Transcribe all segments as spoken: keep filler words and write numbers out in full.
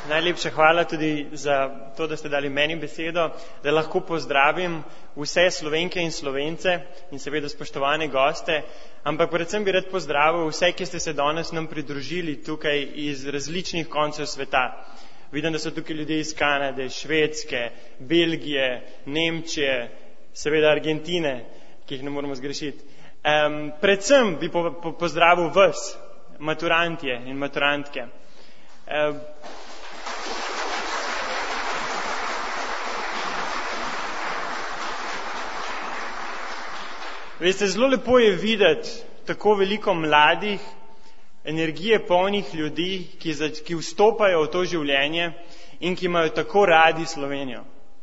Najlepša hvala tudi za to, da ste dali meni besedo, da lahko pozdravim vse Slovenke in Slovence in seveda spoštovane goste, ampak predvsem bi rad pozdravil vse, ki ste se danes nam pridružili tukaj iz različnih koncev sveta. Vidim, da so tukaj ljudje iz Kanade, Švedske, Belgije, Nemčije, seveda Argentine, ki jih ne moramo zgrešiti. Um, predvsem bi po, po, pozdravil vas, maturantje in maturantke. Um, Veste, zelo lepo je videti tako veliko mladih, energije polnih ljudi, ki, za, ki vstopajo v to življenje in ki imajo tako radi Slovenijo.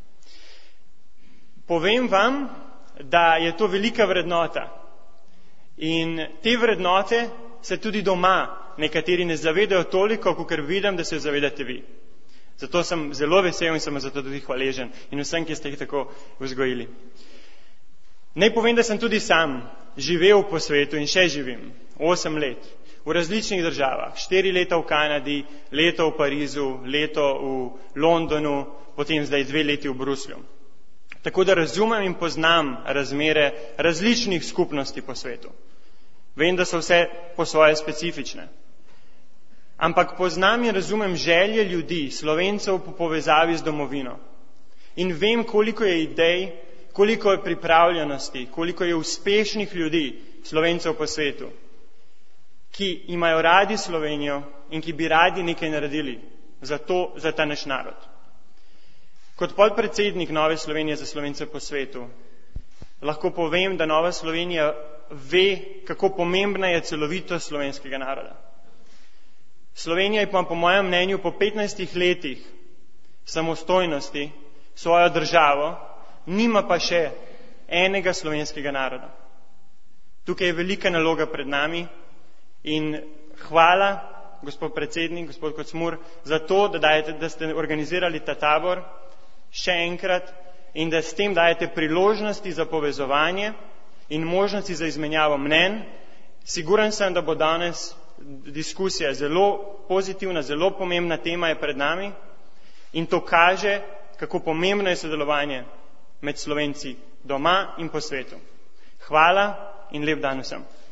Povem vam, da je to velika vrednota in te vrednote se tudi doma nekateri ne zavedajo toliko, kakor vidim, da se jo zavedate vi. Zato sem zelo vesel in sem zato tudi hvaležen in vsem, ki ste jih tako vzgojili. Naj povem, da sem tudi sam živel po svetu in še živim osem let v različnih državah, štiri leta v Kanadi, leto v Parizu, leto v Londonu, potem zdaj dve leti v Bruslju. Tako da razumem in poznam razmere različnih skupnosti po svetu. Vem, da so vse po svoje specifične. Ampak poznam in razumem želje ljudi, Slovencev po povezavi z domovino. In vem, koliko je idej, koliko je pripravljenosti, koliko je uspešnih ljudi, Slovencev po svetu, ki imajo radi Slovenijo in ki bi radi nekaj naredili za, to, za ta naš narod. Kot podpredsednik Nove Slovenije za Slovence po svetu lahko povem, da Nova Slovenija ve, kako pomembna je celovitost slovenskega naroda. Slovenija je pa po mojem mnenju po petnajstih letih samostojnosti svojo državo nima pa še enega slovenskega naroda. Tukaj je velika naloga pred nami in hvala, gospod predsednik, gospod Kocmur, za to, da, dajete, da ste organizirali ta tabor še enkrat in da s tem dajete priložnosti za povezovanje in možnosti za izmenjavo mnenj. Siguren sem, da bo danes diskusija zelo pozitivna, zelo pomembna tema je pred nami in to kaže, kako pomembno je sodelovanje med Slovenci doma in po svetu. Hvala in lep dan vsem.